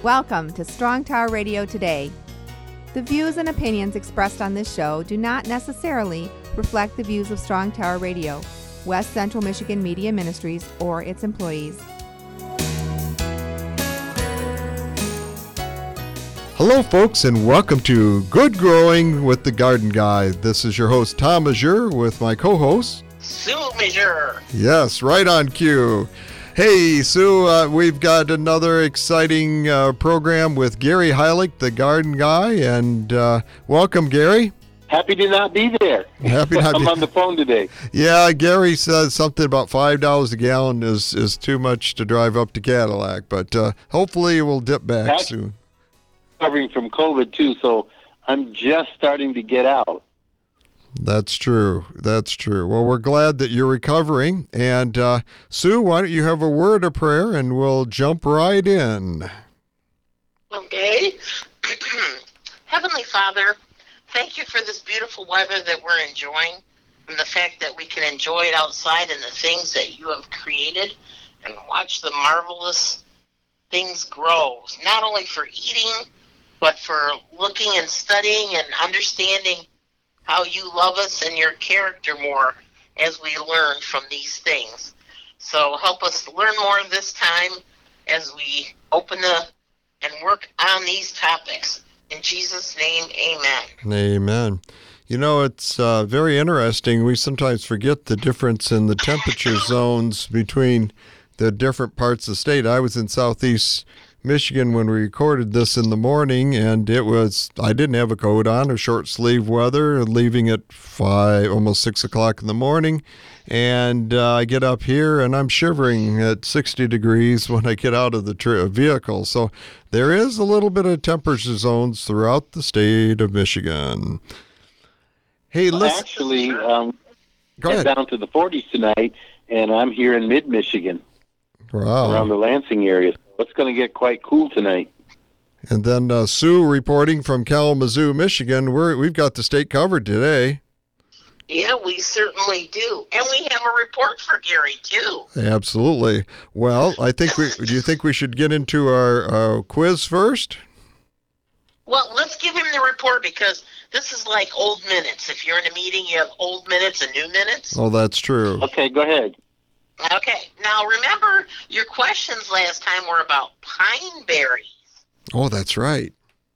Welcome to Strong Tower Radio Today. The views and opinions expressed on this show do not necessarily reflect the views of Strong Tower Radio, West Central Michigan Media Ministries, or its employees. Hello, folks, and welcome to Good Growing with the Garden Guy. This is your host, Tom Mazur, with my co-host, Sue Mazur. Yes, right on cue. Hey, Sue, we've got another exciting program with Gary Heilich, the Garden Guy, and welcome, Gary. Happy to not be there. I'm on the phone today. Yeah, Gary says something about $5 a gallon is too much to drive up to Cadillac, but hopefully we'll dip back soon. Recovering from COVID, too, so I'm just starting to get out. That's true. Well, we're glad that you're recovering. And Sue, why don't you have a word of prayer and we'll jump right in. Okay. Heavenly Father, thank you for this beautiful weather that we're enjoying and the fact that we can enjoy it outside and the things that you have created and watch the marvelous things grow, not only for eating, but for looking and studying and understanding how you love us and your character more as we learn from these things. So help us to learn more this time as we open and work on these topics. In Jesus' name, amen. Amen. You know, it's very interesting. We sometimes forget the difference in the temperature zones between the different parts of the state. I was in southeast Michigan when we recorded this in the morning, and I didn't have a coat on, or short sleeve weather, leaving at almost 6 o'clock in the morning, and I get up here and I'm shivering at 60 degrees when I get out of the vehicle. So there is a little bit of temperature zones throughout the state of Michigan. Hey, listen. Actually, go ahead. Down to the 40s tonight, and I'm here in mid-Michigan, around the Lansing area. It's going to get quite cool tonight. And then Sue reporting from Kalamazoo, Michigan. We've got the state covered today. Yeah, we certainly do. And we have a report for Gary, too. Absolutely. Well, do you think we should get into our quiz first? Well, let's give him the report because this is like old minutes. If you're in a meeting, you have old minutes and new minutes. Oh, that's true. Okay, go ahead. Okay. Now, remember, your questions last time were about pine berries. Oh, that's right.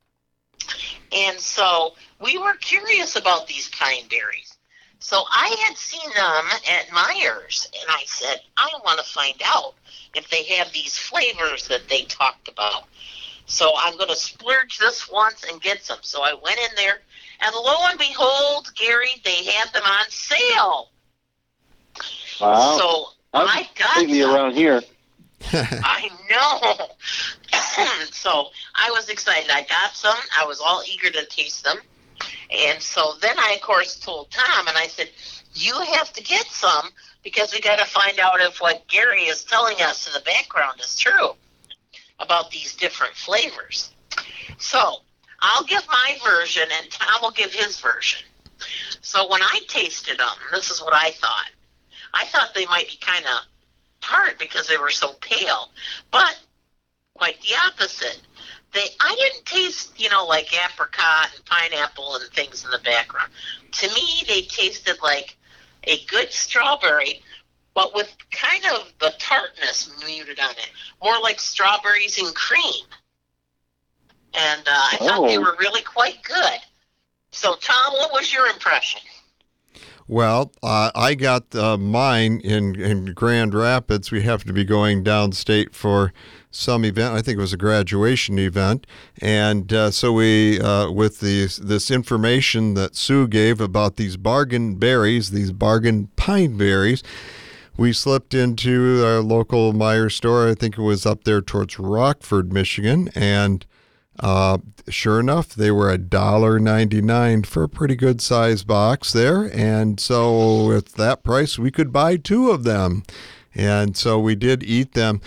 And so we were curious about these pine berries. So I had seen them at Meijer's, and I said, I want to find out if they have these flavors that they talked about. So I'm going to splurge this once and get some. So I went in there, and lo and behold, Gary, they had them on sale. Wow. So I got some. Around here. I know. So I was excited. I got some. I was all eager to taste them. And so then I, of course, told Tom, and I said, you have to get some because we got to find out if what Gary is telling us in the background is true about these different flavors. So I'll give my version, and Tom will give his version. So when I tasted them, this is what I thought. I thought they might be kind of tart because they were so pale, but quite the opposite. I didn't taste, like apricot and pineapple and things in the background. To me, they tasted like a good strawberry, but with kind of the tartness muted on it, more like strawberries and cream. And I thought they were really quite good. So, Tom, what was your impression? Well, I got mine in Grand Rapids. We happened to be going downstate for some event. I think it was a graduation event. And so we, with this information that Sue gave about these bargain berries, these bargain pine berries, we slipped into our local Meijer store. I think it was up there towards Rockford, Michigan. And sure enough, they were $1.99 for a pretty good size box there. And so at that price, we could buy 2 of them. And so we did eat them.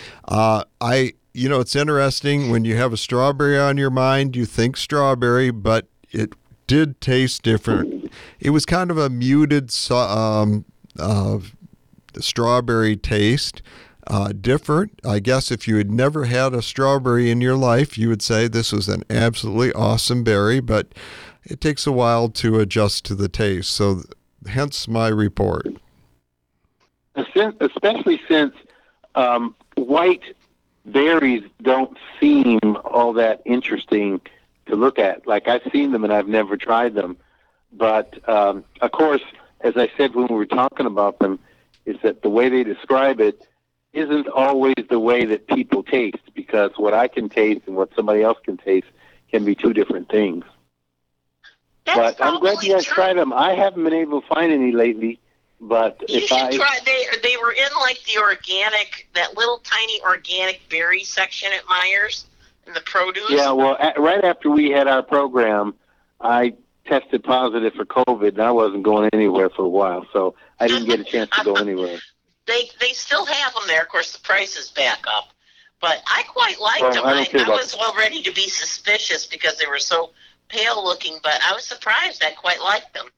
It's interesting when you have a strawberry on your mind, you think strawberry, but it did taste different. It was kind of a muted strawberry taste. different. I guess if you had never had a strawberry in your life, you would say this was an absolutely awesome berry, but it takes a while to adjust to the taste. So hence my report. Especially since white berries don't seem all that interesting to look at. Like, I've seen them and I've never tried them. But, of course, as I said when we were talking about them, is that the way they describe it isn't always the way that people taste, because what I can taste and what somebody else can taste can be two different things. That's but I'm glad you guys tried them. I haven't been able to find any lately. But you should try. They were in like the organic, that little tiny organic berry section at Myers in the produce. Yeah, well, right after we had our program, I tested positive for COVID, and I wasn't going anywhere for a while, so I didn't get a chance to go anywhere. They still have them there. Of course, the price is back up, but I quite liked them. I was well ready to be suspicious because they were so pale looking, but I was surprised. I quite liked them.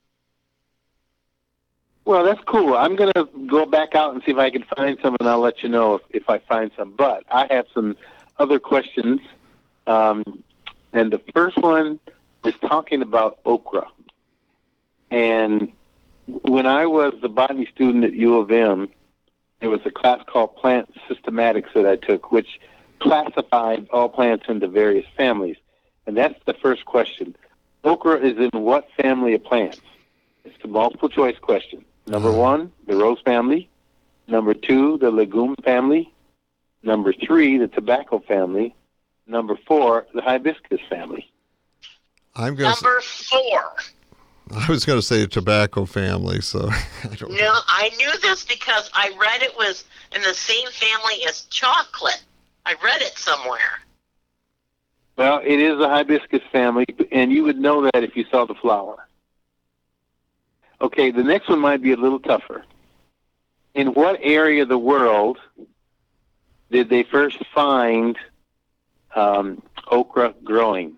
Well, that's cool. I'm going to go back out and see if I can find some, and I'll let you know if I find some. But I have some other questions. And the first one is talking about okra. And when I was the botany student at U of M, there was a class called Plant Systematics that I took, which classified all plants into various families. And that's the first question. Okra is in what family of plants? It's a multiple choice question. Number 1, the rose family. Number 2, the legume family. Number 3, the tobacco family. Number 4, the hibiscus family. Number 4. I was going to say the tobacco family, so I don't know. No, I knew this because I read it was in the same family as chocolate. I read it somewhere. Well, it is a hibiscus family, and you would know that if you saw the flower. Okay, the next one might be a little tougher. In what area of the world did they first find okra growing?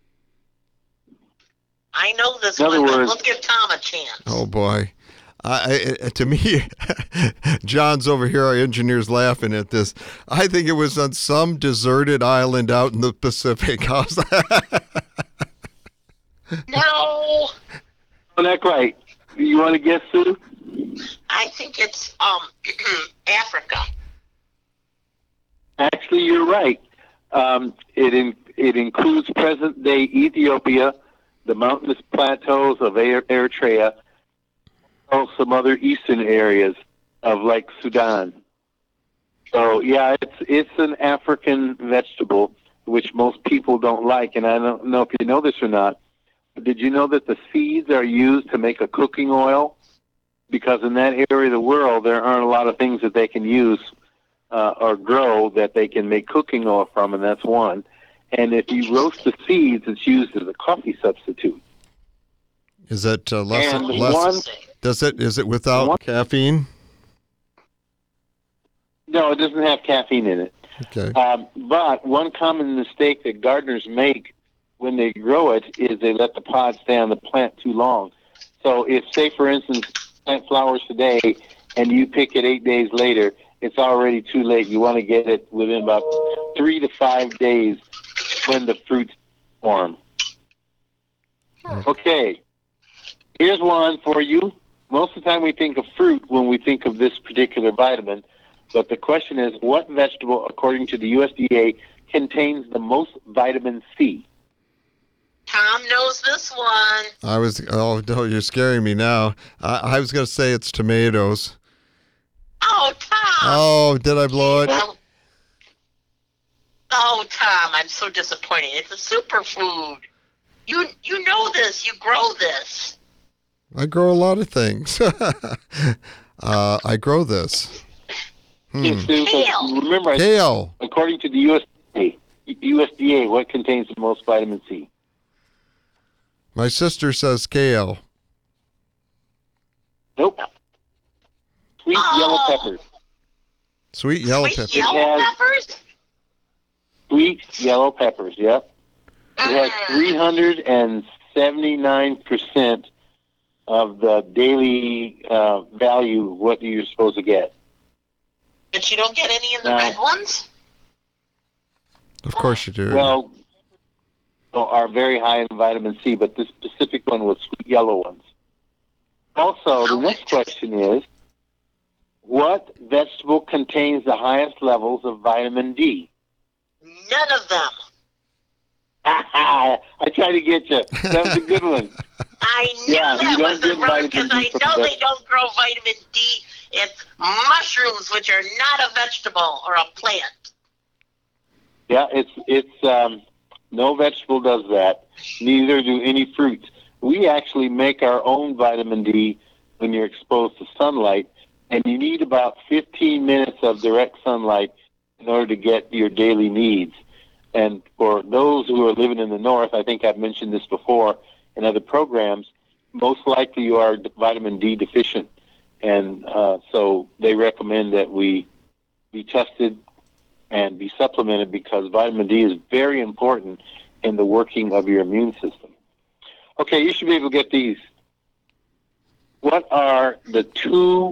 I know this one, but let's give Tom a chance. Oh, boy. To me, John's over here, our engineer's laughing at this. I think it was on some deserted island out in the Pacific. How's that? No. Well, that's right. You want to guess, Sue? I think it's Africa. Actually, you're right. It includes present-day Ethiopia, the mountainous plateaus of Eritrea, and some other eastern areas of like Sudan. So, yeah, it's an African vegetable, which most people don't like, and I don't know if you know this or not. Did you know that the seeds are used to make a cooking oil? Because in that area of the world, there aren't a lot of things that they can use or grow that they can make cooking oil from, and that's one. And if you roast the seeds, it's used as a coffee substitute. Is it less? Is it without caffeine? No, it doesn't have caffeine in it. Okay. But one common mistake that gardeners make when they grow it is they let the pod stay on the plant too long. So if, say, for instance, plant flowers today and you pick it 8 days later, it's already too late. You want to get it within about 3 to 5 days when the fruits form. Okay, here's one for you. Most of the time we think of fruit when we think of this particular vitamin, but the question is, what vegetable, according to the USDA, contains the most vitamin C? Tom knows this one. Oh, no, you're scaring me now. I was going to say it's tomatoes. Oh, Tom. Oh, did I blow it? Oh, Tom, I'm so disappointed. It's a superfood. You know this. You grow this. I grow a lot of things. I grow this. Kale. Remember, Kale. According to the USDA, what contains the most vitamin C? My sister says kale. Nope. Sweet yellow peppers. Sweet yellow peppers. Yellow peppers? Sweet yellow peppers, yep. It has 379% of the daily value, what you're supposed to get. But you don't get any in the No. red ones? Of course you do. Well, are very high in vitamin C, but this specific one was sweet yellow ones. Also, the next question is, what vegetable contains the highest levels of vitamin D? None of them. I tried to get you. That was a good one. I knew Yeah, you that don't wasn't get right vitamin because D I from know they vegetables. don't grow vitamin D. It's mushrooms, which are not a vegetable or a plant. Yeah, it's no vegetable does that. Neither do any fruits. We actually make our own vitamin D when you're exposed to sunlight, and you need about 15 minutes of direct sunlight in order to get your daily needs. And for those who are living in the north, I think I've mentioned this before in other programs, most likely you are vitamin D deficient. And so they recommend that we be tested and be supplemented because vitamin D is very important in the working of your immune system. Okay, you should be able to get these. What are the two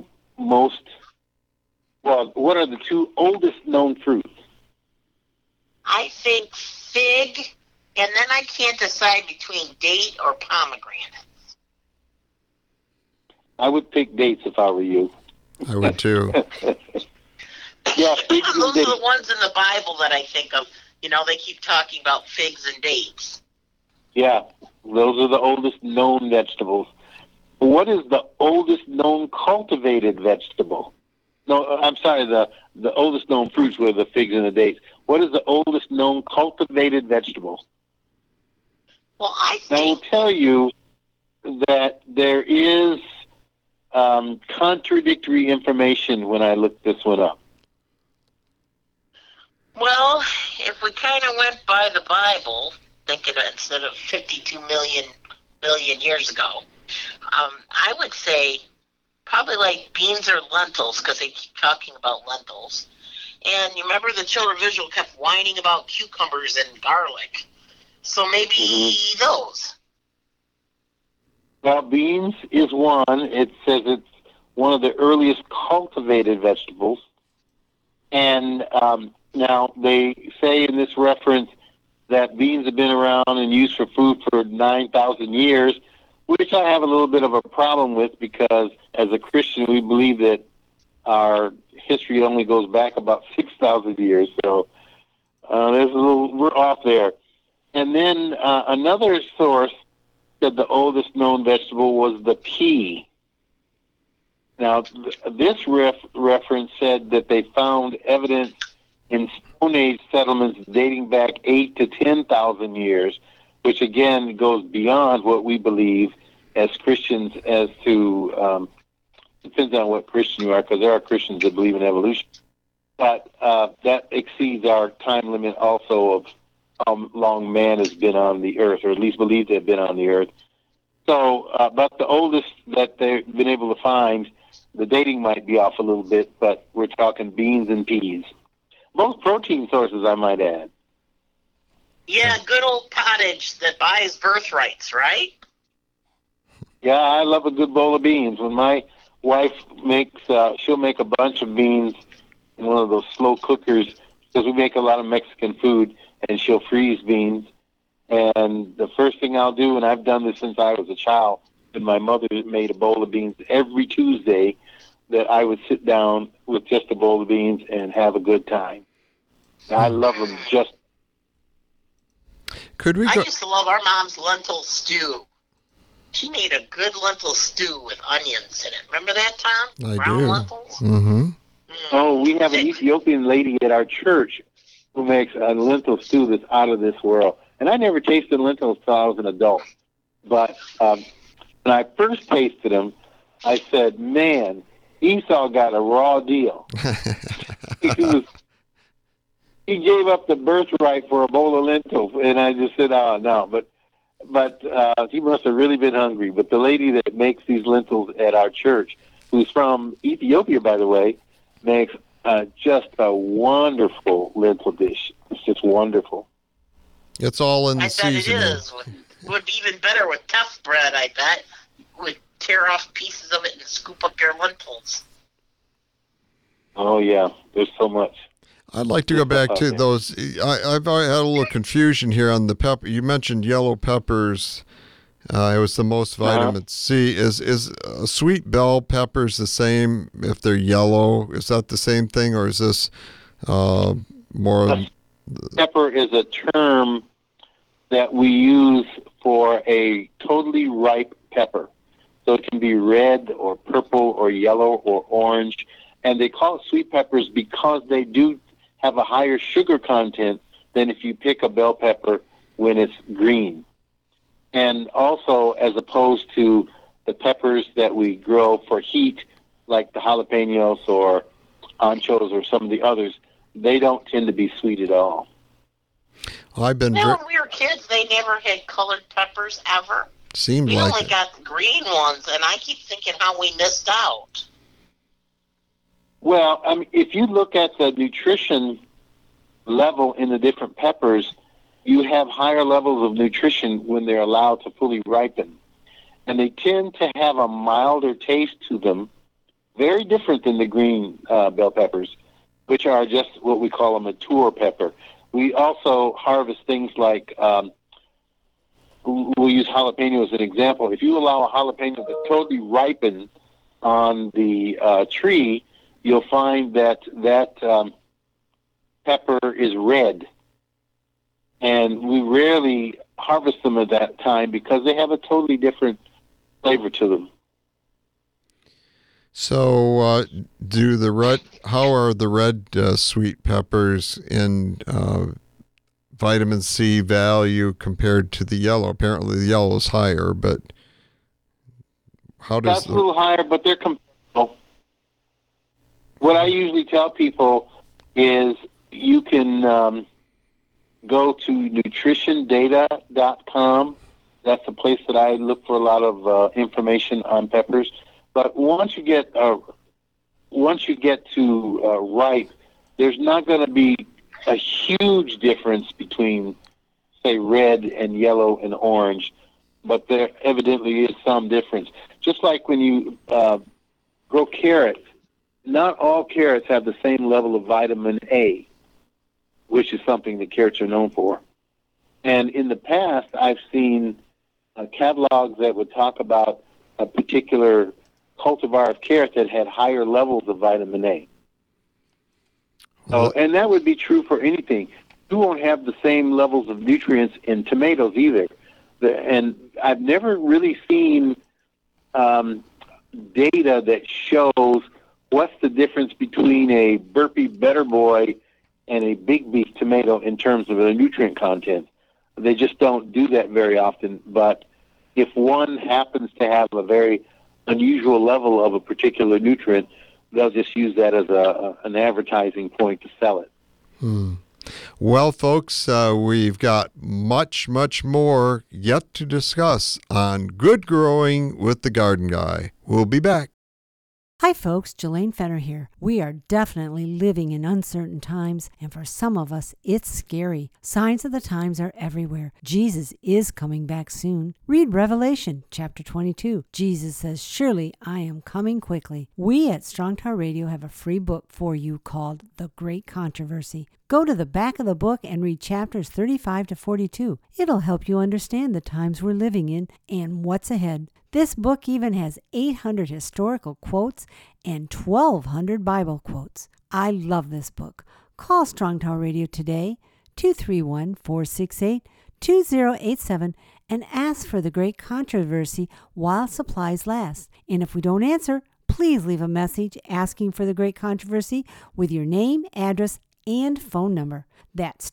oldest known fruits? I think fig, and then I can't decide between date or pomegranate. I would pick dates if I were you. I would too. Yeah, figs and Those are dates. the ones in the Bible that I think of. You know, they keep talking about figs and dates. Yeah, those are the oldest known vegetables. What is the oldest known cultivated vegetable? No, I'm sorry, the oldest known fruits were the figs and the dates. What is the oldest known cultivated vegetable? Well, I I will think tell you that there is contradictory information when I looked this one up. Well, if we kind of went by the Bible, thinking instead of 52 billion years ago, I would say probably like beans or lentils because they keep talking about lentils. And you remember the children of Israel kept whining about cucumbers and garlic. So maybe those. Well, beans is one. It says it's one of the earliest cultivated vegetables. And now they say in this reference that beans have been around and used for food for 9,000 years, which I have a little bit of a problem with because as a Christian, we believe that our history only goes back about 6,000 years. So we're off there. And then another source said the oldest known vegetable was the pea. Now, this reference said that they found evidence in Stone Age settlements dating back 8 to 10,000 years, which again goes beyond what we believe as Christians as to, depends on what Christian you are, because there are Christians that believe in evolution. But that exceeds our time limit also of how long man has been on the earth, or at least believed to have been on the earth. So, but the oldest that they've been able to find, the dating might be off a little bit, but we're talking beans and peas. Both protein sources, I might add. Yeah, good old pottage that buys birthrights, right? Yeah, I love a good bowl of beans. When my wife makes, she'll make a bunch of beans in one of those slow cookers because we make a lot of Mexican food, and she'll freeze beans. And the first thing I'll do, and I've done this since I was a child, and my mother made a bowl of beans every Tuesday, that I would sit down with just a bowl of beans and have a good time. And I love them just. Could we I go? used to love our mom's lentil stew. She made a good lentil stew with onions in it. Remember that, Tom? I Brown do. lentils? Mm-hmm. Oh, we have an Ethiopian lady at our church who makes a lentil stew that's out of this world. And I never tasted lentils until I was an adult. But when I first tasted them, I said, man, Esau got a raw deal. He gave up the birthright for a bowl of lentils. And I just said, oh, no. But he must have really been hungry. But the lady that makes these lentils at our church, who's from Ethiopia, by the way, makes just a wonderful lentil dish. It's just wonderful. It's all in the I bet it seasoning. is. Would be even better with tough bread, I bet. Would tear off pieces of it and scoop up your lentils. Oh, yeah. There's so much. I'd like to go back to those. I've had a little confusion here on the pepper. You mentioned yellow peppers. It was the most vitamin C. Is sweet bell peppers the same if they're yellow? Is that the same thing, or is this more? Pepper is a term that we use for a totally ripe pepper. So it can be red or purple or yellow or orange. And they call it sweet peppers because they do have a higher sugar content than if you pick a bell pepper when it's green. And also, as opposed to the peppers that we grow for heat, like the jalapenos or anchos or some of the others, they don't tend to be sweet at all. I've been. When we were kids, they never had colored peppers ever. Seemed we like only got the green ones, and I keep thinking how we missed out. Well, I mean, if you look at the nutrition level in the different peppers, you have higher levels of nutrition when they're allowed to fully ripen. And they tend to have a milder taste to them, very different than the green bell peppers, which are just what we call a mature pepper. We also harvest things like, we'll use jalapeno as an example. If you allow a jalapeno to totally ripen on the tree, you'll find that pepper is red. And we rarely harvest them at that time because they have a totally different flavor to them. So, how are the red sweet peppers in vitamin C value compared to the yellow? Apparently, the yellow is higher, but how does that's a little higher, but they're comparable. What I usually tell people is you can go to nutritiondata.com. That's the place that I look for a lot of information on peppers. But once you get to ripe, there's not going to be a huge difference between, say, red and yellow and orange, but there evidently is some difference. Just like when you grow carrots, not all carrots have the same level of vitamin A, which is something that carrots are known for. And in the past, I've seen catalogs that would talk about a particular cultivar of carrot that had higher levels of vitamin A. So, and that would be true for anything. You won't have the same levels of nutrients in tomatoes either. And I've never really seen data that shows what's the difference between a Burpee Better Boy and a Big Beef tomato in terms of the nutrient content. They just don't do that very often. But if one happens to have a very unusual level of a particular nutrient, they'll just use that as an advertising point to sell it. Well, folks, we've got much, much more yet to discuss on Good Growing with the Garden Guy. We'll be back. Hi folks, Jelaine Fenner here. We are definitely living in uncertain times, and for some of us, it's scary. Signs of the times are everywhere. Jesus is coming back soon. Read Revelation chapter 22. Jesus says, "Surely I am coming quickly." We at Strong Tower Radio have a free book for you called The Great Controversy. Go to the back of the book and read chapters 35 to 42. It'll help you understand the times we're living in and what's ahead. This book even has 800 historical quotes and 1,200 Bible quotes. I love this book. Call Strong Tower Radio today, 231-468-2087, and ask for The Great Controversy while supplies last. And if we don't answer, please leave a message asking for The Great Controversy with your name, address, and phone number. That's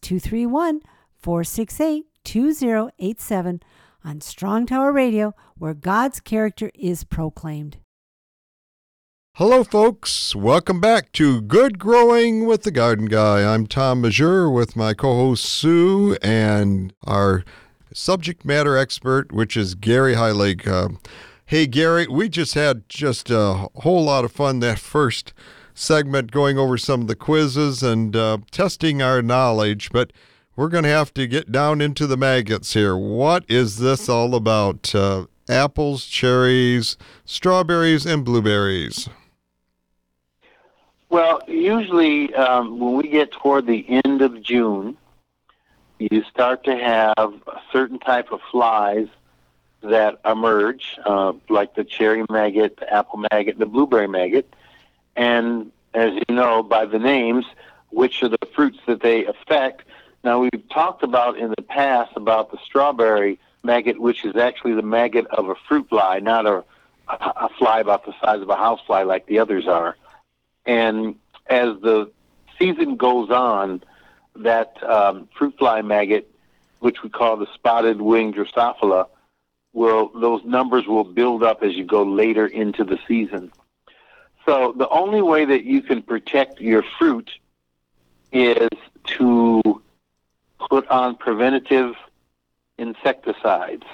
231-468-2087 on Strong Tower Radio, where God's character is proclaimed. Hello, folks. Welcome back to Good Growing with the Garden Guy. I'm Tom Majeur with my co-host Sue and our subject matter expert, which is Gary Heilig. Hey, Gary, we just had a whole lot of fun that first segment going over some of the quizzes and testing our knowledge, but we're going to have to get down into the maggots here. What is this all about? Apples, cherries, strawberries, and blueberries. Well, usually when we get toward the end of June, you start to have a certain type of flies that emerge, like the cherry maggot, the apple maggot, the blueberry maggot. And as you know by the names, which are the fruits that they affect. Now, we've talked about in the past about the strawberry maggot, which is actually the maggot of a fruit fly, not a fly about the size of a housefly like the others are. And as the season goes on, that fruit fly maggot, which we call the spotted winged Drosophila, those numbers will build up as you go later into the season. So the only way that you can protect your fruit is to put on preventative insecticides.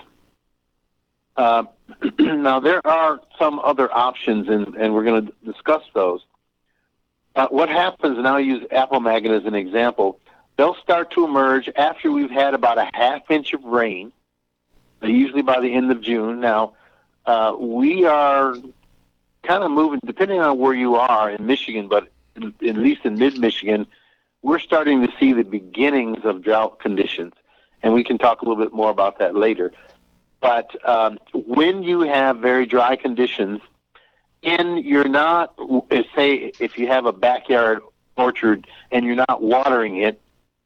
Now, there are some other options, and we're going to discuss those. What happens, and I'll use apple maggot as an example, they'll start to emerge after we've had about a half inch of rain, usually by the end of June. Now, we are kind of moving, depending on where you are in Michigan, but at least in mid-Michigan, we're starting to see the beginnings of drought conditions, and we can talk a little bit more about that later. But when you have very dry conditions, and you're not, say, if you have a backyard orchard and you're not watering it,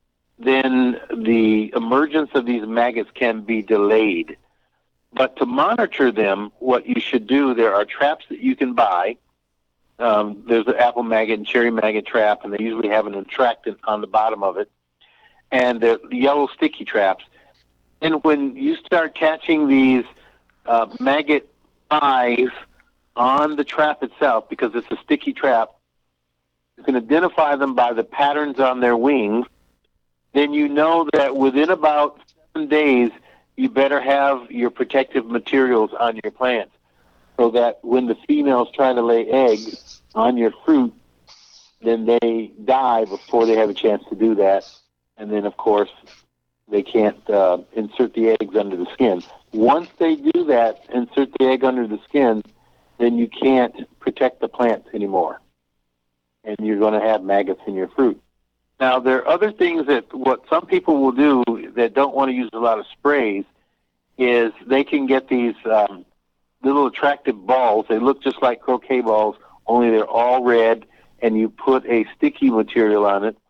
then the emergence of these maggots can be delayed. But to monitor them, what you should do, there are traps that you can buy. There's the apple maggot and cherry maggot trap, and they usually have an attractant on the bottom of it. And the yellow sticky traps. And when you start catching these maggot eyes on the trap itself, because it's a sticky trap, you can identify them by the patterns on their wings. Then you know that within about 7 days, you better have your protective materials on your plants, so that when the females try to lay eggs on your fruit, then they die before they have a chance to do that. And then, of course, they can't insert the eggs under the skin. Once they do that, insert the egg under the skin, then you can't protect the plants anymore, and you're going to have maggots in your fruit. Now, there are other things that what some people will do that don't want to use a lot of sprays is they can get these little attractive balls. They look just like croquet balls, only they're all red, and you put a sticky material on it.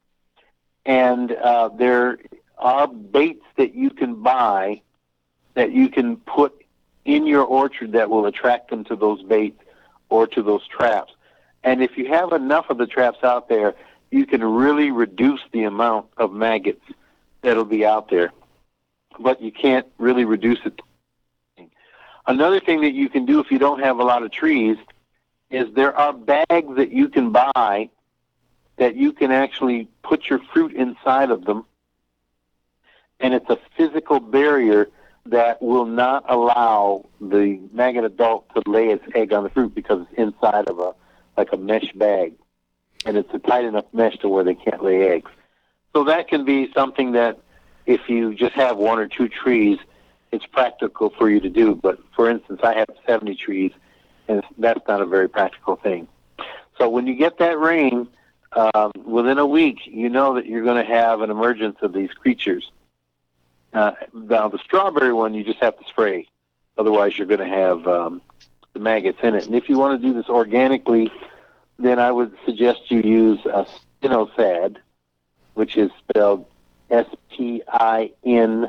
And there are baits that you can buy that you can put in your orchard that will attract them to those baits or to those traps. And if you have enough of the traps out there, you can really reduce the amount of maggots that'll be out there. But you can't really reduce it. Another thing that you can do if you don't have a lot of trees is there are bags that you can buy that you can actually put your fruit inside of them, and it's a physical barrier that will not allow the maggot adult to lay its egg on the fruit because it's inside of a mesh bag, and it's a tight enough mesh to where they can't lay eggs. So that can be something that if you just have 1 or 2 trees, it's practical for you to do. But for instance, I have 70 trees, and that's not a very practical thing. So when you get that rain, within a week, you know that you're going to have an emergence of these creatures. Now, the strawberry one, you just have to spray. Otherwise, you're going to have the maggots in it. And if you want to do this organically, then I would suggest you use a spinosad, which is spelled SPINOSAD.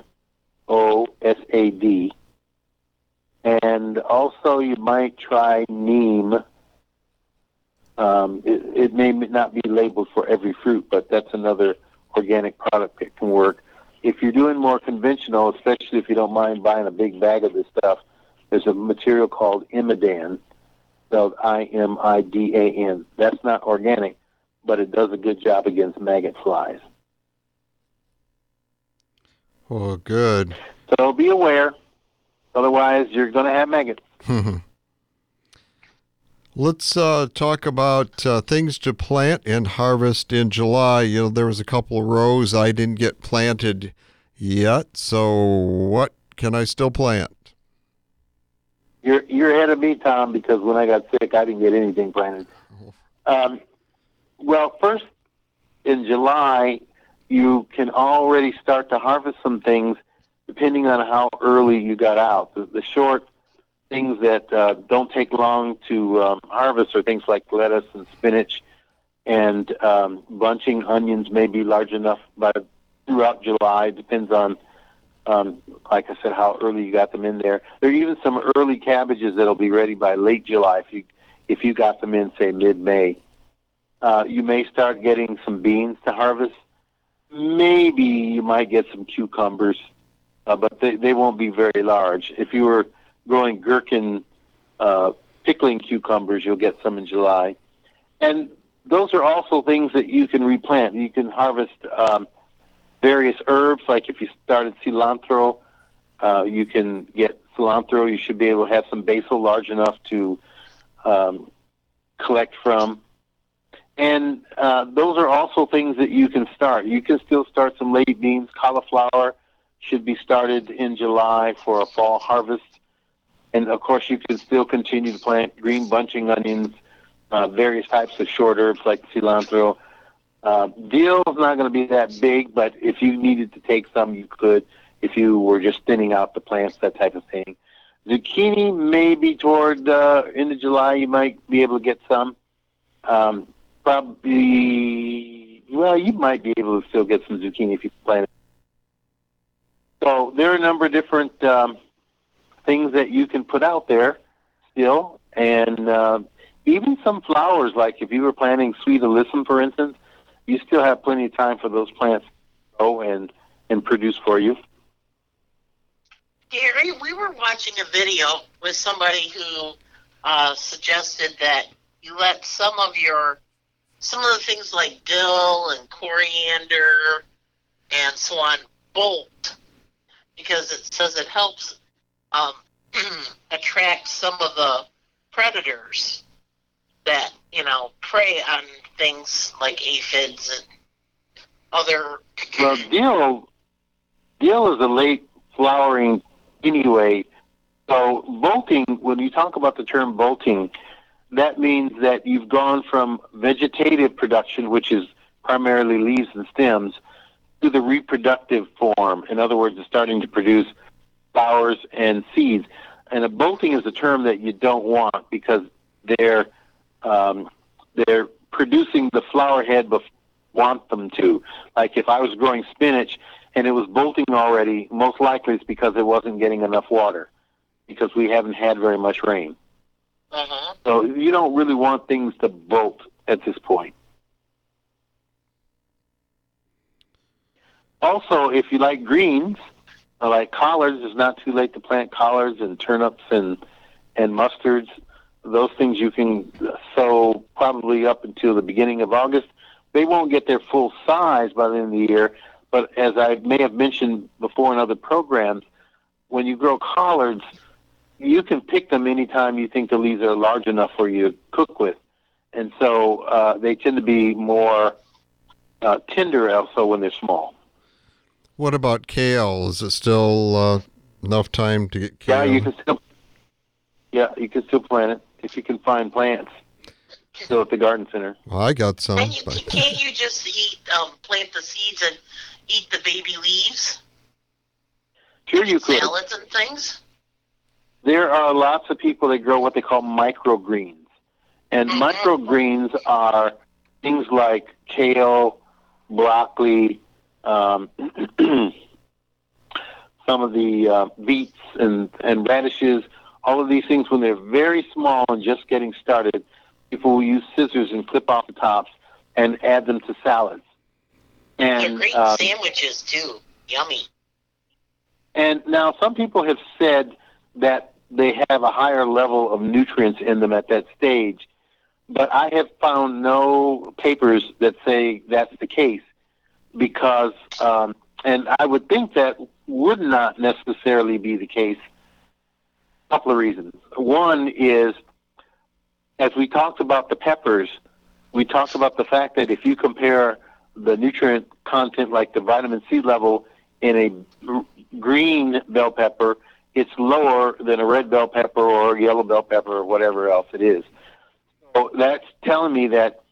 And also you might try neem. It may not be labeled for every fruit, but that's another organic product that can work. If you're doing more conventional, especially if you don't mind buying a big bag of this stuff, there's a material called Imidan, spelled IMIDAN. That's not organic, but it does a good job against maggot flies. Well, good. So be aware. Otherwise, you're going to have maggots. Let's talk about things to plant and harvest in July. You know, there was a couple of rows I didn't get planted yet, so what can I still plant? You're ahead of me, Tom, because when I got sick, I didn't get anything planted. Well, first in July, you can already start to harvest some things depending on how early you got out. The short things that don't take long to harvest are things like lettuce and spinach, and bunching onions may be large enough by throughout July. Depends on, like I said, how early you got them in there. There are even some early cabbages that'll be ready by late July if you got them in, say, mid-May. You may start getting some beans to harvest. Maybe you might get some cucumbers, but they won't be very large. If you were growing gherkin, pickling cucumbers, you'll get some in July. And those are also things that you can replant. You can harvest various herbs, like if you started cilantro, you can get cilantro. You should be able to have some basil large enough to collect from. And those are also things that you can start. You can still start some lady beans. Cauliflower should be started in July for a fall harvest. And, of course, you can still continue to plant green bunching onions, various types of short herbs like cilantro. Dill is not going to be that big, but if you needed to take some, you could. If you were just thinning out the plants, that type of thing. Zucchini, maybe toward end of July, you might be able to get some. Probably, well, you might be able to still get some zucchini if you plant it. So there are a number of different things that you can put out there still, and even some flowers, like if you were planting sweet alyssum, for instance, you still have plenty of time for those plants to grow and produce for you. Gary, we were watching a video with somebody who suggested that you let some of the things like dill and coriander and so on bolt, because it says it helps attract some of the predators that, prey on things like aphids and other... Well, dill is a late flowering anyway. So bolting, when you talk about the term bolting, that means that you've gone from vegetative production, which is primarily leaves and stems, to the reproductive form. In other words, it's starting to produce flowers and seeds. And a bolting is a term that you don't want because they're producing the flower head before you want them to. Like if I was growing spinach and it was bolting already, most likely it's because it wasn't getting enough water because we haven't had very much rain. Uh-huh. So you don't really want things to bolt at this point. Also, if you like greens, like collards, it's not too late to plant collards and turnips and mustards. Those things you can sow probably up until the beginning of August. They won't get their full size by the end of the year, but as I may have mentioned before in other programs, when you grow collards, you can pick them anytime you think the leaves are large enough for you to cook with. And so they tend to be more tender also when they're small. What about kale? Is it still enough time to get kale? You can still plant it if you can find plants. Still at the garden center. Well, I got some. And can't you just plant the seeds and eat the baby leaves? Sure, you could. Salads and things? There are lots of people that grow what they call microgreens. And microgreens are things like kale, broccoli, some of the beets and radishes. All of these things, when they're very small and just getting started, people will use scissors and clip off the tops and add them to salads. And great sandwiches, too. Yummy. And now some people have said that they have a higher level of nutrients in them at that stage, but I have found no papers that say that's the case because, and I would think that would not necessarily be the case. A couple of reasons. One is, as we talked about the peppers, we talked about the fact that if you compare the nutrient content, like the vitamin C level in a green bell pepper, it's lower than a red bell pepper or a yellow bell pepper or whatever else it is. So that's telling me that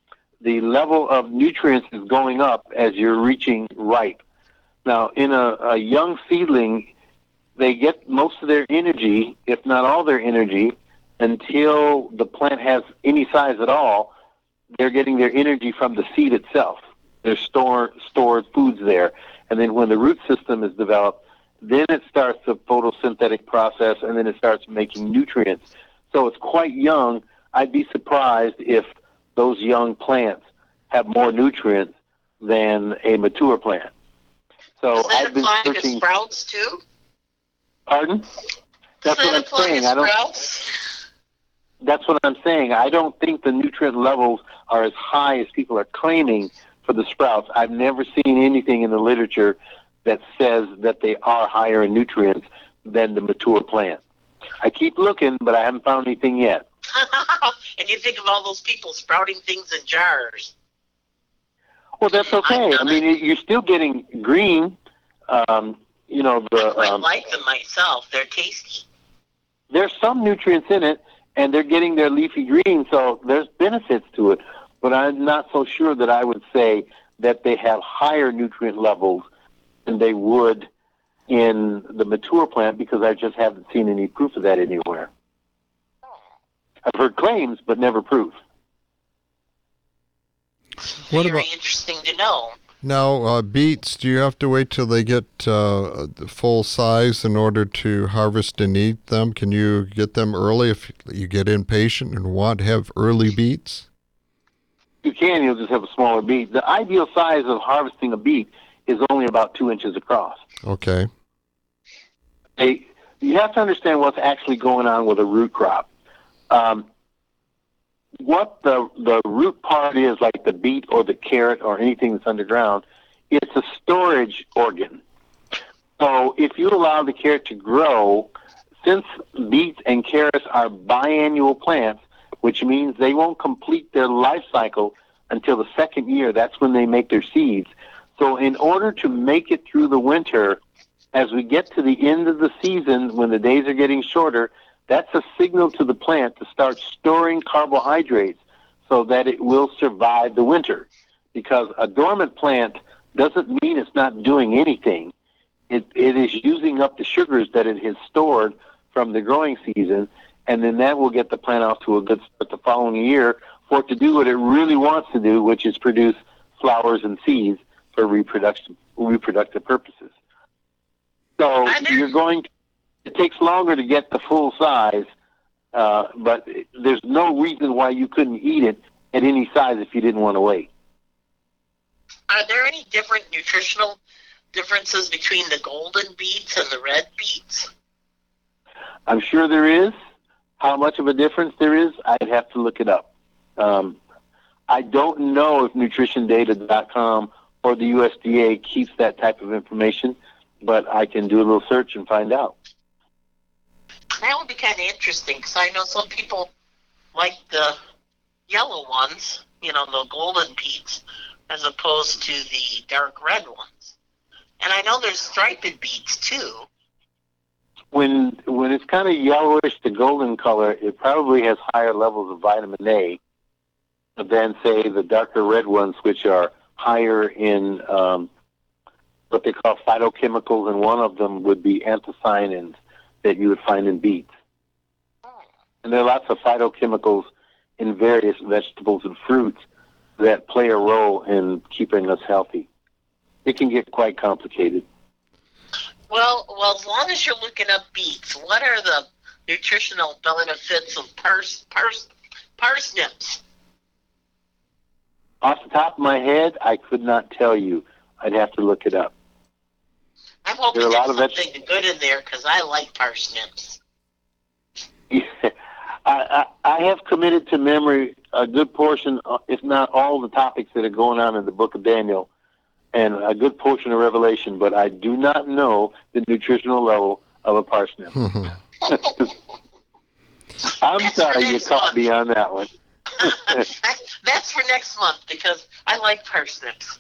the level of nutrients is going up as you're reaching ripe. Now, in a young seedling, they get most of their energy, if not all their energy, until the plant has any size at all. They're getting their energy from the seed itself. There's stored foods there. And then when the root system is developed, then it starts the photosynthetic process, and then it starts making nutrients. So it's quite young. I'd be surprised if those young plants have more nutrients than a mature plant. So Does that I've been apply to searching. sprouts too? Pardon? That's Does that what I'm apply saying. to sprouts? That's what I'm saying. I don't think the nutrient levels are as high as people are claiming for the sprouts. I've never seen anything in the literature that says that they are higher in nutrients than the mature plant. I keep looking, but I haven't found anything yet. And you think of all those people sprouting things in jars. Well, that's okay. I mean, you're still getting green. You know, I quite like them myself. They're tasty. There's some nutrients in it, and they're getting their leafy green, so there's benefits to it. But I'm not so sure that I would say that they have higher nutrient levels than they would in the mature plant, because I just haven't seen any proof of that anywhere. I've heard claims, but never proof. What Very about interesting to know. now beets? Do you have to wait till they get full size in order to harvest and eat them? Can you get them early if you get impatient and want to have early beets? You can, you'll just have a smaller beet. The ideal size of harvesting a beet is only about 2 inches across. Okay. You have to understand what's actually going on with a root crop. What the root part is, like the beet or the carrot or anything that's underground, it's a storage organ. So if you allow the carrot to grow, since beets and carrots are biannual plants, which means they won't complete their life cycle until the second year. That's when they make their seeds. So in order to make it through the winter, as we get to the end of the season, when the days are getting shorter, that's a signal to the plant to start storing carbohydrates so that it will survive the winter. Because a dormant plant doesn't mean it's not doing anything. It is using up the sugars that it has stored from the growing season, and then that will get the plant off to a good start the following year for it to do what it really wants to do, which is produce flowers and seeds for reproductive purposes. So it takes longer to get the full size, but there's no reason why you couldn't eat it at any size if you didn't want to wait. Are there any different nutritional differences between the golden beets and the red beets? I'm sure there is. How much of a difference there is, I'd have to look it up. I don't know if nutritiondata.com or the USDA keeps that type of information, but I can do a little search and find out. That would be kind of interesting, because I know some people like the yellow ones, you know, the golden beets, as opposed to the dark red ones. And I know there's striped beets, too. When it's kind of yellowish to golden color, it probably has higher levels of vitamin A than, say, the darker red ones, which are higher in what they call phytochemicals, and one of them would be anthocyanins that you would find in beets. And there are lots of phytochemicals in various vegetables and fruits that play a role in keeping us healthy. It can get quite complicated. Well, as long as you're looking up beets, what are the nutritional benefits of parsnips? Off the top of my head, I could not tell you. I'd have to look it up. I'm hoping there's something good in there, because I like parsnips. I have committed to memory a good portion, if not all the topics that are going on in the book of Daniel, and a good portion of Revelation, but I do not know the nutritional level of a parsnip. I'm sorry you caught me on that one. That's for next month, because I like parsnips.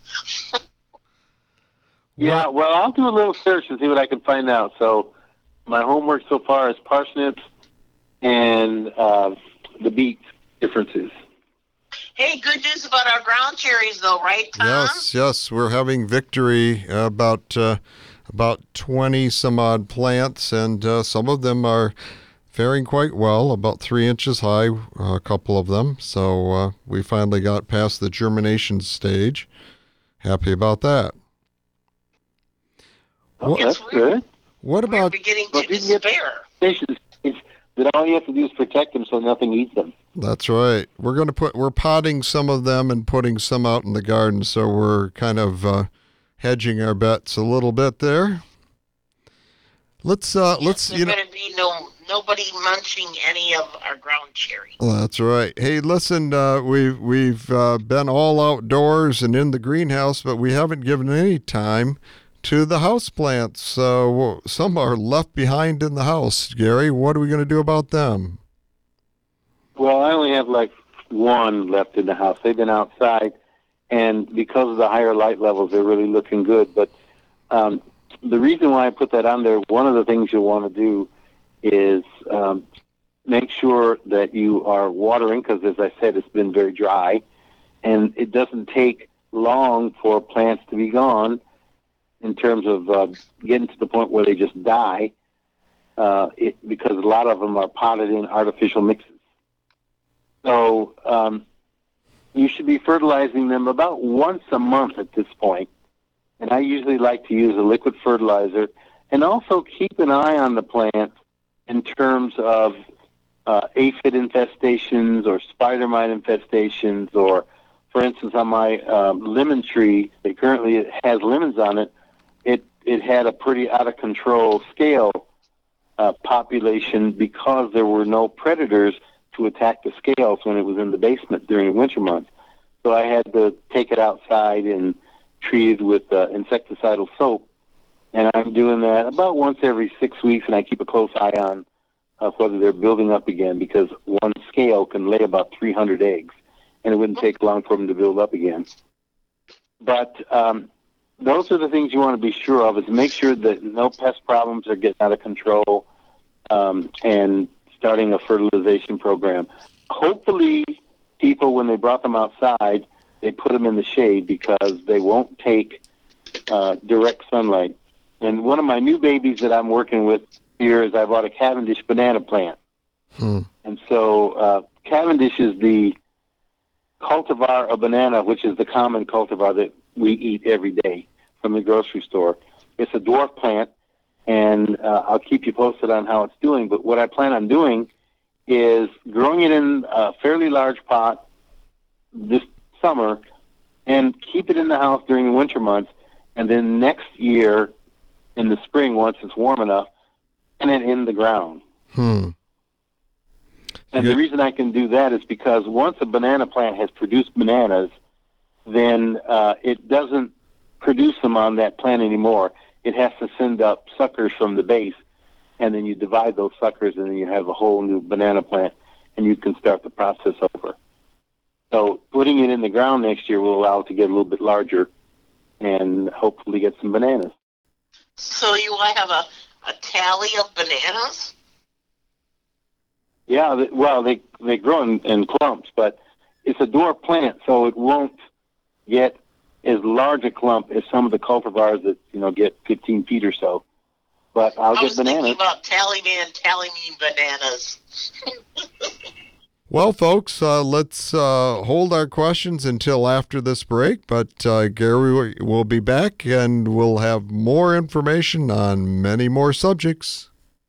Yeah, well, I'll do a little search and see what I can find out. So my homework so far is parsnips and the beet differences. Hey, good news about our ground cherries, though, right, Tom? Yes, we're having victory about 20 some odd plants, and some of them are faring quite well, about 3 inches high, a couple of them. So we finally got past the germination stage. Happy about that. That's good. What We're about... beginning Well, to if you can get despair. fish, then all you have to do is protect them so nothing eats them. That's right. We're potting some of them and putting some out in the garden, so we're kind of hedging our bets a little bit there. Let's There's going to be nobody munching any of our ground cherries. That's right. Hey, listen, we've been all outdoors and in the greenhouse, but we haven't given any time to the house plants. So some are left behind in the house. Gary, what are we going to do about them? Well, I only have like one left in the house. They've been outside, and because of the higher light levels, they're really looking good. But the reason why I put that on there, one of the things you'll want to do is make sure that you are watering, because as I said, it's been very dry, and it doesn't take long for plants to be gone in terms of getting to the point where they just die, because a lot of them are potted in artificial mixes. So you should be fertilizing them about once a month at this point. And I usually like to use a liquid fertilizer, and also keep an eye on the plant in terms of aphid infestations or spider mite infestations, or, for instance, on my lemon tree that currently has lemons on it, it had a pretty out-of-control scale population because there were no predators to attack the scales when it was in the basement during the winter months. So I had to take it outside and treat it with insecticidal soap. And I'm doing that about once every 6 weeks, and I keep a close eye on whether they're building up again, because one scale can lay about 300 eggs, and it wouldn't take long for them to build up again. But those are the things you want to be sure of, is make sure that no pest problems are getting out of control, and starting a fertilization program. Hopefully, people, when they brought them outside, they put them in the shade, because they won't take direct sunlight. And one of my new babies that I'm working with here is I bought a Cavendish banana plant. And so Cavendish is the cultivar of banana, which is the common cultivar that we eat every day from the grocery store. It's a dwarf plant, and I'll keep you posted on how it's doing. But what I plan on doing is growing it in a fairly large pot this summer and keep it in the house during the winter months, and then next year in the spring, once it's warm enough, and then in the ground. And the reason I can do that is because once a banana plant has produced bananas, then it doesn't produce them on that plant anymore. It has to send up suckers from the base, and then you divide those suckers, and then you have a whole new banana plant, and you can start the process over. So putting it in the ground next year will allow it to get a little bit larger and hopefully get some bananas. So you will have a tally of bananas? Yeah, well, they grow in clumps, but it's a dwarf plant, so it won't get as large a clump as some of the cultivars that, get 15 feet or so. But I'll get bananas. I was thinking about tally me bananas. Well, folks, let's hold our questions until after this break, but Gary will be back, and we'll have more information on many more subjects.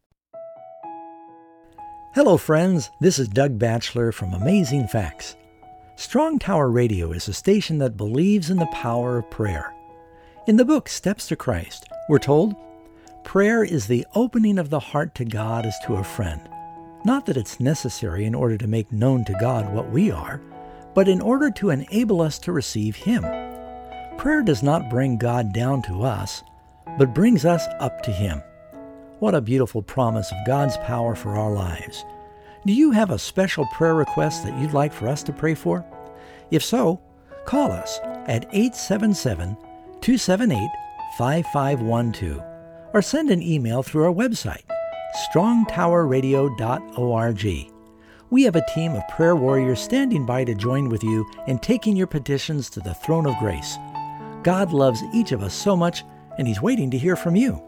Hello, friends. This is Doug Batchelor from Amazing Facts. Strong Tower Radio is a station that believes in the power of prayer. In the book Steps to Christ, we're told, prayer is the opening of the heart to God as to a friend. Not that it's necessary in order to make known to God what we are, but in order to enable us to receive Him. Prayer does not bring God down to us, but brings us up to Him. What a beautiful promise of God's power for our lives. Do you have a special prayer request that you'd like for us to pray for? If so, call us at 877-278-5512 or send an email through our website, strongtowerradio.org. we have a team of prayer warriors standing by to join with you in taking your petitions to the throne of grace. God loves each of us so much, and He's waiting to hear from you.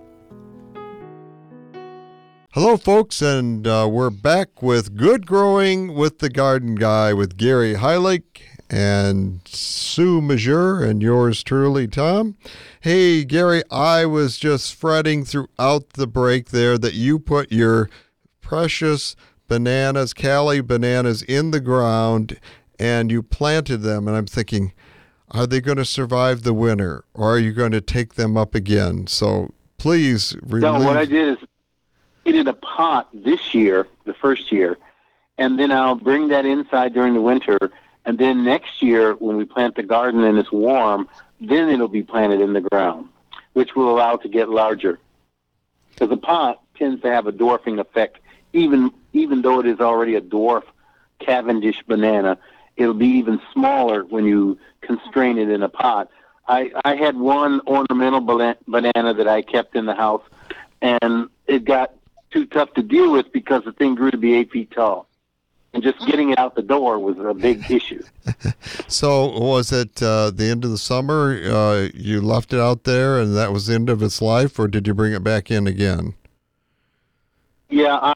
Hello, folks, and we're back with Good Growing with the Garden Guy with Gary Heilig and Sue Majeur and yours truly, Tom. Hey, Gary, I was just fretting throughout the break there that you put your precious bananas, Cali bananas, in the ground and you planted them, and I'm thinking, are they going to survive the winter, or are you going to take them up again? So please No, what I did is put it in a pot this year, the first year, and then I'll bring that inside during the winter, and then next year when we plant the garden and it's warm, then it'll be planted in the ground, which will allow it to get larger. Because the pot tends to have a dwarfing effect, even though it is already a dwarf Cavendish banana, it'll be even smaller when you constrain it in a pot. I had one ornamental banana that I kept in the house, and it got too tough to deal with because the thing grew to be 8 feet tall. And just getting it out the door was a big issue. So was it the end of the summer, you left it out there and that was the end of its life, or did you bring it back in again? Yeah,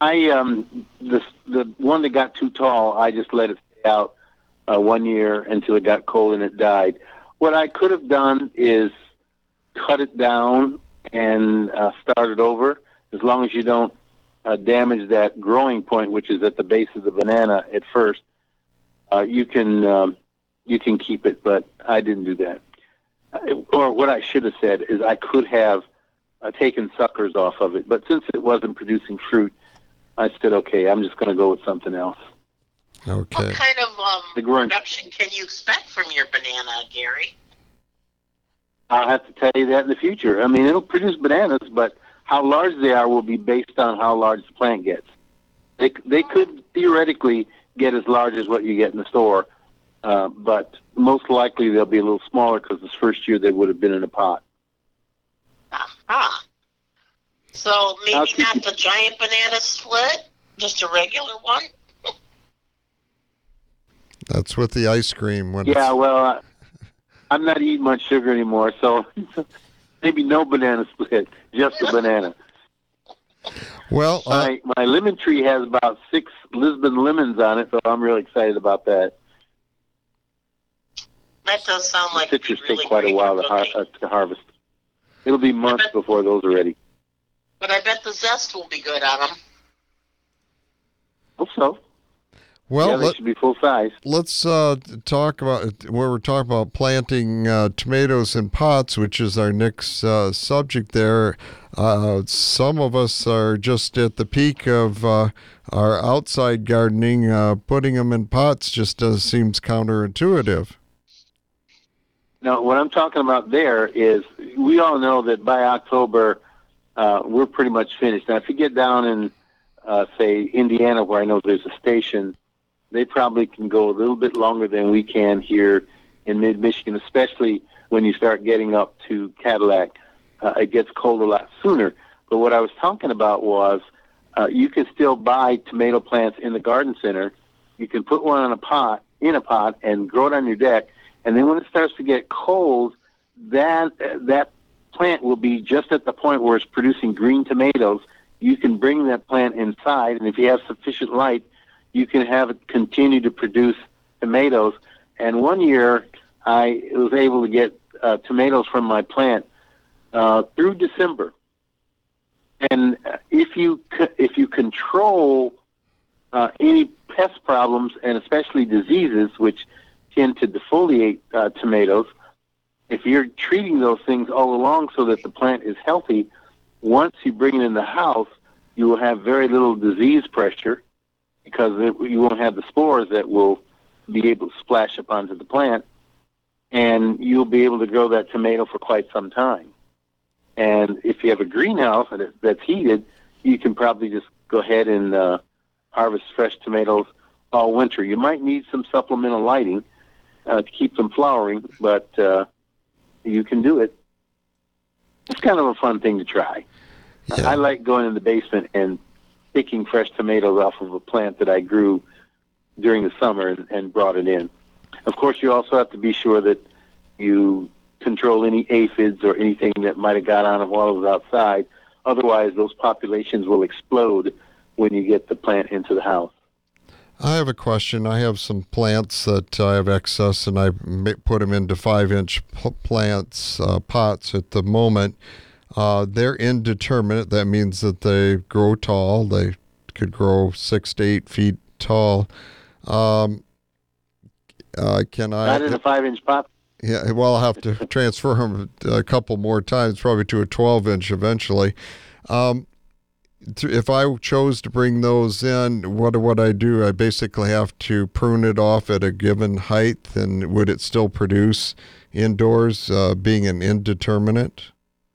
the one that got too tall, I just let it stay out 1 year until it got cold and it died. What I could have done is cut it down and start it over, as long as you don't damage that growing point, which is at the base of the banana at first. You can keep it, but I didn't do that. Or what I should have said is I could have taken suckers off of it, but since it wasn't producing fruit, I said, okay, I'm just going to go with something else. Okay. What kind of production can you expect from your banana, Gary? I'll have to tell you that in the future. I mean, it'll produce bananas, but how large they are will be based on how large the plant gets. They could theoretically get as large as what you get in the store, but most likely they'll be a little smaller because this first year they would have been in a pot. Uh-huh. So maybe not the giant banana split, just a regular one? That's with the ice cream. Well, I'm not eating much sugar anymore, so maybe no banana split, just a banana. Well, my lemon tree has about 6 Lisbon lemons on it, so I'm really excited about that. That does sound like citrus really take quite a while to harvest. It'll be months before those are ready. But I bet the zest will be good on them. Hope so. Well, they should be full size. Let's talk about where we're talking about planting tomatoes in pots, which is our next subject there. Some of us are just at the peak of our outside gardening. Putting them in pots just seems counterintuitive. Now, what I'm talking about there is we all know that by October, we're pretty much finished. Now, if you get down in, say, Indiana, where I know there's a station, they probably can go a little bit longer than we can here in mid-Michigan, especially when you start getting up to Cadillac. It gets cold a lot sooner. But what I was talking about was you can still buy tomato plants in the garden center. You can put one in a pot, and grow it on your deck. And then when it starts to get cold, that plant will be just at the point where it's producing green tomatoes. You can bring that plant inside, and if you have sufficient light, you can have it continue to produce tomatoes. And one year, I was able to get tomatoes from my plant through December. And if you control any pest problems, and especially diseases, which tend to defoliate tomatoes, if you're treating those things all along so that the plant is healthy, once you bring it in the house, you will have very little disease pressure, because you won't have the spores that will be able to splash up onto the plant, and you'll be able to grow that tomato for quite some time. And if you have a greenhouse that's heated, you can probably just go ahead and harvest fresh tomatoes all winter. You might need some supplemental lighting to keep them flowering, but you can do it. It's kind of a fun thing to try. Yeah. I like going in the basement and picking fresh tomatoes off of a plant that I grew during the summer and brought it in. Of course, you also have to be sure that you control any aphids or anything that might have got on it while it was outside. Otherwise, those populations will explode when you get the plant into the house. I have a question. I have some plants that I have excess, and I put them into 5-inch pots at the moment. They're indeterminate. That means that they grow tall. They could grow 6 to 8 feet tall. Can I? Not in a 5-inch pot. Yeah, well, I'll have to transfer them a couple more times, probably to a 12-inch eventually. If I chose to bring those in, what would I do? I basically have to prune it off at a given height, and would it still produce indoors, being an indeterminate?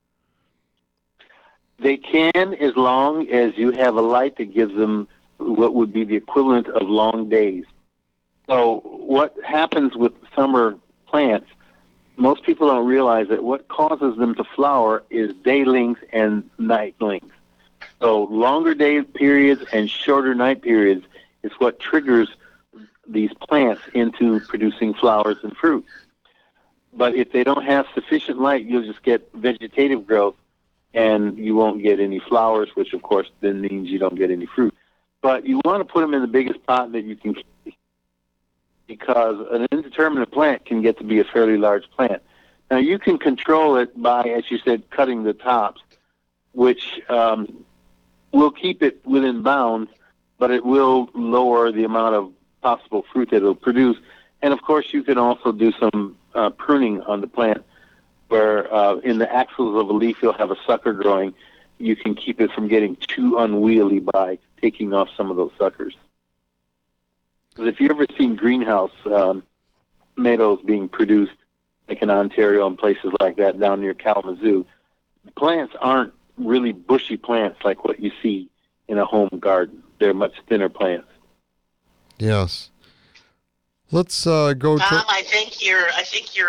They can, as long as you have a light that gives them what would be the equivalent of long days. So what happens with summer plants, most people don't realize that what causes them to flower is day length and night length. So longer day periods and shorter night periods is what triggers these plants into producing flowers and fruit. But if they don't have sufficient light, you'll just get vegetative growth, and you won't get any flowers, which of course then means you don't get any fruit. But you want to put them in the biggest pot that you can keep, because an indeterminate plant can get to be a fairly large plant. Now you can control it by, as you said, cutting the tops, which will keep it within bounds, but it will lower the amount of possible fruit that it'll produce. And of course you can also do some pruning on the plant, where in the axils of a leaf you'll have a sucker growing. You can keep it from getting too unwieldy by taking off some of those suckers. Because if you've ever seen greenhouse tomatoes being produced, like in Ontario and places like that down near Kalamazoo, plants aren't really bushy plants like what you see in a home garden. They're much thinner plants. Yes. Let's go Tom, to... I think your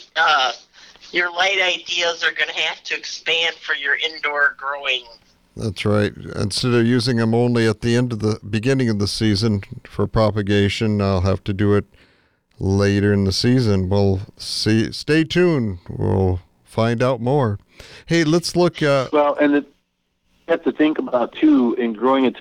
light ideas are going to have to expand for your indoor growing. That's right. Instead of using them only at the beginning of the season for propagation, I'll have to do it later in the season. We'll see. Stay tuned. We'll find out more. Hey, let's look at... Well, and you have to think about, too, in growing it.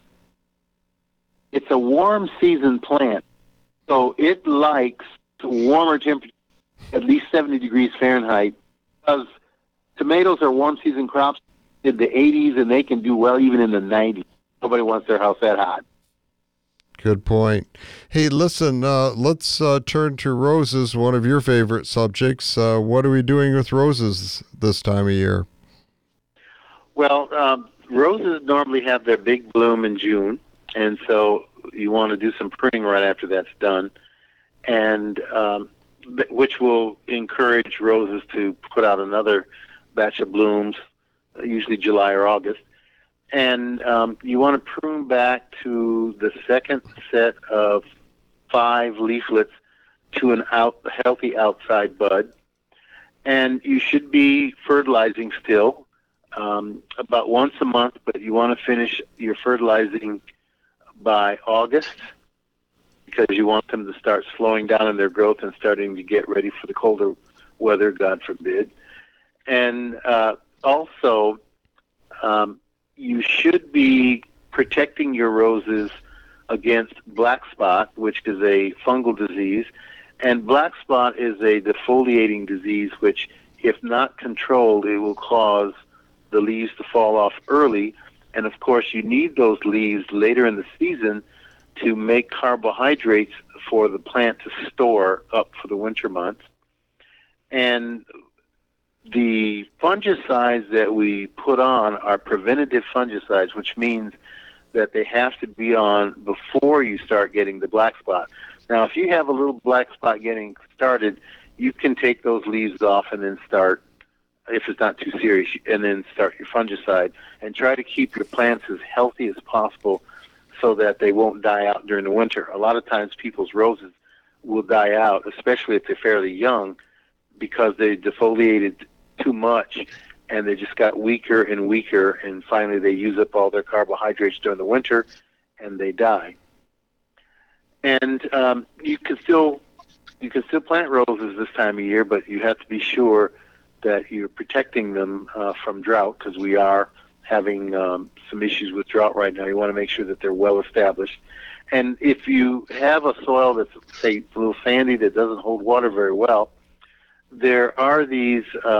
It's a warm season plant, so it likes warmer temperatures, at least 70 degrees Fahrenheit, because tomatoes are warm season crops in the 80s, and they can do well even in the 90s. Nobody wants their house that hot. Good point. Hey, listen, let's turn to roses, one of your favorite subjects. What are we doing with roses this time of year? Well, roses normally have their big bloom in June, and so you want to do some pruning right after that's done, and which will encourage roses to put out another batch of blooms, usually July or August. And you want to prune back to the second set of 5 leaflets to a healthy outside bud. And you should be fertilizing still about once a month, but you want to finish your fertilizing by August, because you want them to start slowing down in their growth and starting to get ready for the colder weather, God forbid. And also, you should be protecting your roses against black spot, which is a fungal disease. And black spot is a defoliating disease, which, if not controlled, it will cause the leaves to fall off early. And of course, you need those leaves later in the season to make carbohydrates for the plant to store up for the winter months. And the fungicides that we put on are preventative fungicides, which means that they have to be on before you start getting the black spot. Now, if you have a little black spot getting started, you can take those leaves off and then start, if it's not too serious, and then start your fungicide, and try to keep your plants as healthy as possible so that they won't die out during the winter. A lot of times people's roses will die out, especially if they're fairly young, because they defoliated too much and they just got weaker and weaker, and finally they use up all their carbohydrates during the winter and they die. And you can still plant roses this time of year, but you have to be sure that you're protecting them from drought, because we are having some issues with drought right now. You want to make sure that they're well established. And if you have a soil that's, say, a little sandy that doesn't hold water very well, there are these.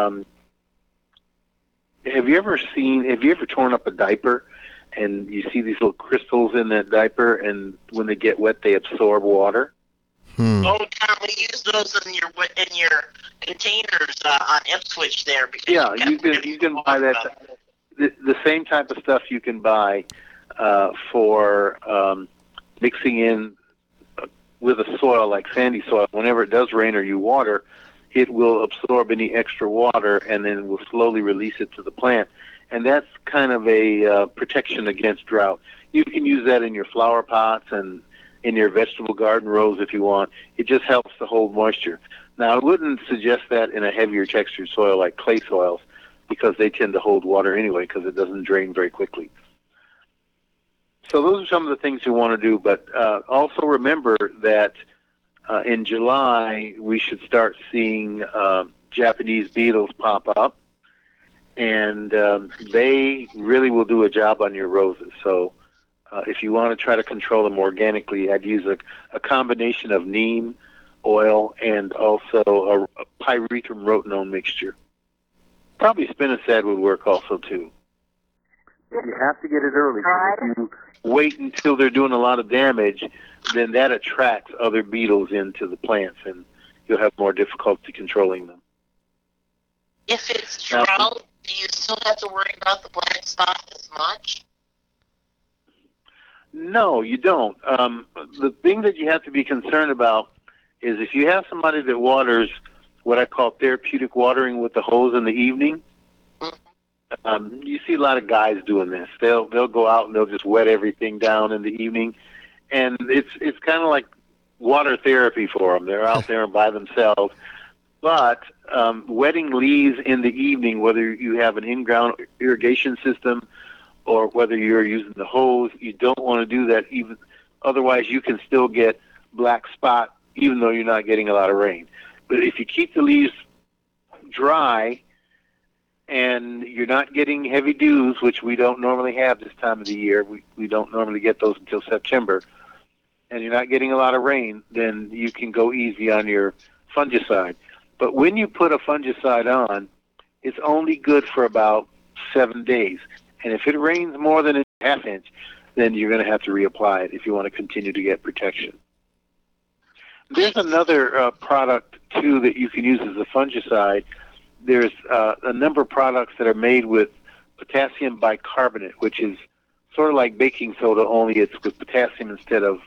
Have you ever torn up a diaper and you see these little crystals in that diaper, and when they get wet, they absorb water? Oh, Tom, we use those in your containers on Ipswich there. Because yeah, you can buy that. The same type of stuff you can buy for mixing in with a soil like sandy soil. Whenever it does rain or you water, it will absorb any extra water and then will slowly release it to the plant. And that's kind of a protection against drought. You can use that in your flower pots and in your vegetable garden rows if you want. It just helps to hold moisture. Now, I wouldn't suggest that in a heavier textured soil like clay soils, because they tend to hold water anyway because it doesn't drain very quickly. So those are some of the things you want to do, but also remember that in July we should start seeing Japanese beetles pop up, and they really will do a job on your roses. So if you want to try to control them organically, I'd use a combination of neem oil and also a pyrethrum rotenone mixture. Probably spinosad would work also too. You have to get it early. If you wait until they're doing a lot of damage, then that attracts other beetles into the plants, and you'll have more difficulty controlling them. If it's drought, do you still have to worry about the black spot as much? No, you don't. The thing that you have to be concerned about is if you have somebody that waters what I call therapeutic watering with the hose in the evening. You see a lot of guys doing this. They'll go out and they'll just wet everything down in the evening, and it's kind of like water therapy for them. They're out there by themselves. But wetting leaves in the evening, whether you have an in-ground irrigation system or whether you're using the hose, you don't want to do that. Even otherwise, you can still get black spot even though you're not getting a lot of rain. But if you keep the leaves dry and you're not getting heavy dews, which we don't normally have this time of the year, we don't normally get those until September, and you're not getting a lot of rain, then you can go easy on your fungicide. But when you put a fungicide on, it's only good for about 7 days. And if it rains more than a half inch, then you're going to have to reapply it if you want to continue to get protection. There's another product, too, that you can use as a fungicide. There's a number of products that are made with potassium bicarbonate, which is sort of like baking soda, only it's with potassium instead of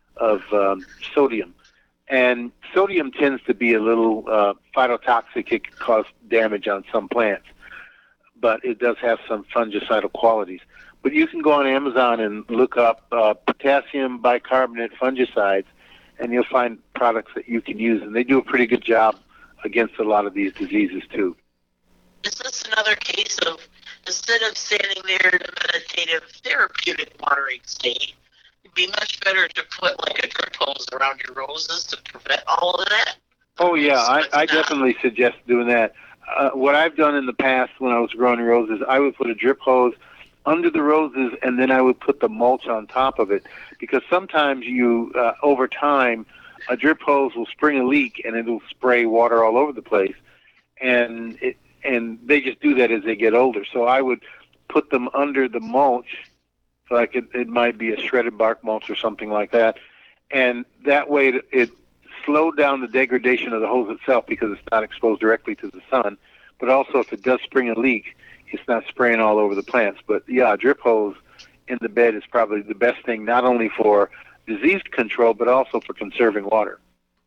sodium. And sodium tends to be a little phytotoxic. It can cause damage on some plants, but it does have some fungicidal qualities. But you can go on Amazon and look up potassium bicarbonate fungicides, and you'll find products that you can use, and they do a pretty good job against a lot of these diseases too. Is this another case of, instead of standing there in a meditative therapeutic watering state, it'd be much better to put like a drip hose around your roses to prevent all of that? Oh yeah, I definitely suggest doing that. What I've done in the past when I was growing roses, I would put a drip hose under the roses, and then I would put the mulch on top of it, because sometimes you, over time, a drip hose will spring a leak and it'll spray water all over the place, and they just do that as they get older. So I would put them under the mulch, like it might be a shredded bark mulch or something like that, and that way it slowed down the degradation of the hose itself because it's not exposed directly to the sun, but also if it does spring a leak, it's not spraying all over the plants. But yeah, a drip hose in the bed is probably the best thing, not only for disease control, but also for conserving water.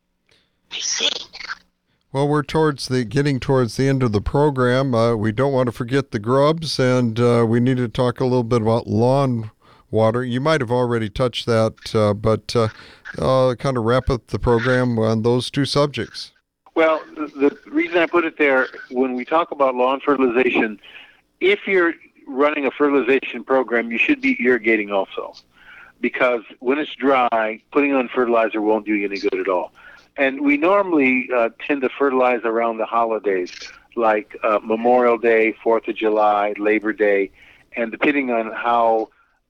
Well, we're getting towards the end of the program. We don't want to forget the grubs, and we need to talk a little bit about lawn water. You might have already touched that, but kind of wrap up the program on those two subjects. Well, the reason I put it there, when we talk about lawn fertilization, if you're running a fertilization program, you should be irrigating also, because when it's dry, putting on fertilizer won't do you any good at all. And we normally tend to fertilize around the holidays, like Memorial Day, 4th of July, Labor Day, and depending on how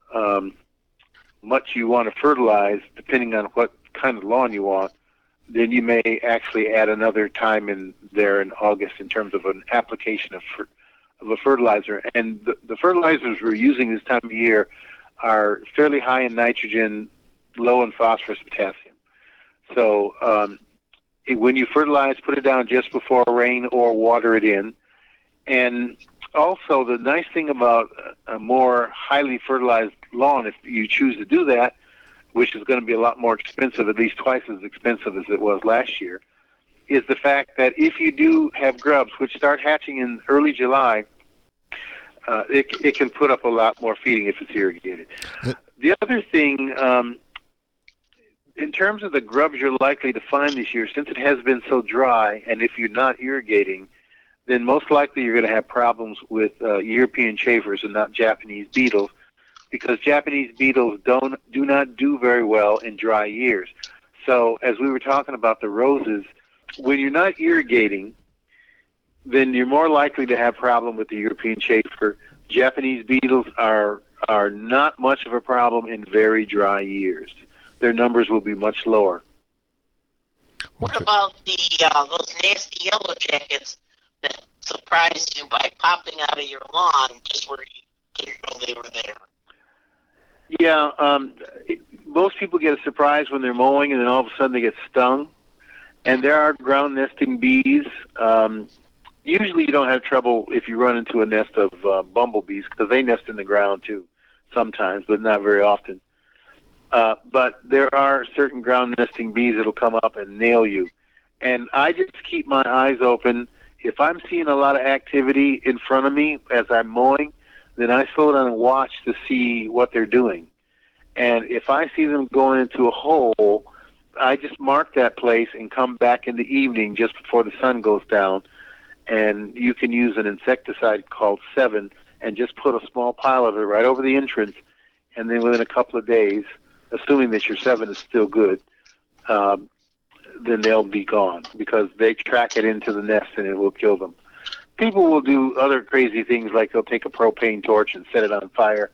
much you want to fertilize, depending on what kind of lawn you want, then you may actually add another time in there in August in terms of an application of a fertilizer. And the fertilizers we're using this time of year are fairly high in nitrogen, low in phosphorus, potassium. So when you fertilize, put it down just before rain or water it in. And also, the nice thing about a more highly fertilized lawn, if you choose to do that, which is going to be a lot more expensive, at least twice as expensive as it was last year, is the fact that if you do have grubs, which start hatching in early July, it can put up a lot more feeding if it's irrigated. The other thing, in terms of the grubs you're likely to find this year, since it has been so dry, and if you're not irrigating, then most likely you're going to have problems with European chafers and not Japanese beetles, because Japanese beetles do not do very well in dry years. So as we were talking about the roses, when you're not irrigating, then you're more likely to have problem with the European chafer. Japanese beetles are not much of a problem in very dry years. Their numbers will be much lower. What about those nasty yellow jackets that surprised you by popping out of your lawn just where you didn't know they were there? Yeah, most people get a surprise when they're mowing, and then all of a sudden they get stung. And there are ground nesting bees. Usually you don't have trouble if you run into a nest of bumblebees, because they nest in the ground too sometimes, but not very often. But there are certain ground nesting bees that will come up and nail you. And I just keep my eyes open. If I'm seeing a lot of activity in front of me as I'm mowing, then I slow down and watch to see what they're doing. And if I see them going into a hole, I just mark that place and come back in the evening just before the sun goes down. And you can use an insecticide called Sevin and just put a small pile of it right over the entrance. And then within a couple of days, assuming that your Sevin is still good, then they'll be gone, because they track it into the nest and it will kill them. People will do other crazy things, like they'll take a propane torch and set it on fire.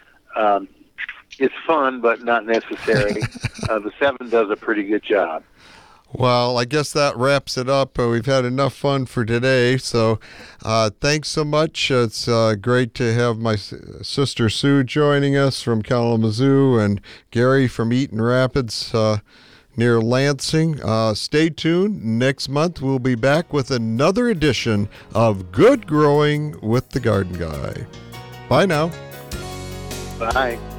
It's fun, but not necessary. The Sevin does a pretty good job. Well, I guess that wraps it up. We've had enough fun for today, so thanks so much. It's great to have my sister Sue joining us from Kalamazoo and Gary from Eaton Rapids near Lansing. Stay tuned. Next month we'll be back with another edition of Good Growing with the Garden Guy. Bye now. Bye.